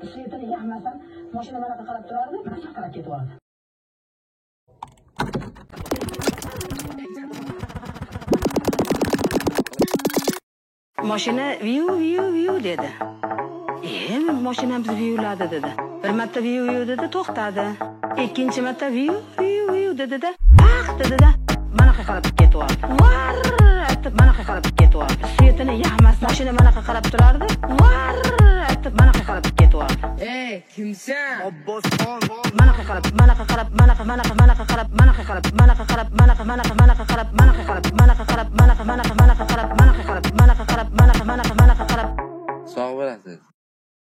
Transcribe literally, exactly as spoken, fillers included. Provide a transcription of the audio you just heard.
svetini yoqmasdan mashina manaqa qarab turardi, mana qarab ketyapti. Mashina viu viu viu dedi. E, mashinamiz viuladi dedi. Bir marta viu viu dedi, to'xtadi. Ikkinchi marta viu viu viu dedi-da, paq dedi-da, manaqa qarab ketyapti. Var aytib manaqa qarab ketyapti. Svetini yoqmas, mashina manaqa qarab turardi. Var aytib manaqa qarab ketyapti. Ey, kimsan? Abbosxon. Manaqa qarab, manaqa qarab, manaqa manaqa manaqa qarab, manaqa qarab, manaqa qarab, manaqa manaqa manaqa qarab, manaqa qarab, manaqa qarab, manaqa manaqa manaqa qarab, manaqa qarab, manaqa qarab, manaqa manaqa manaqa qarab. Sog' bo'lasiz.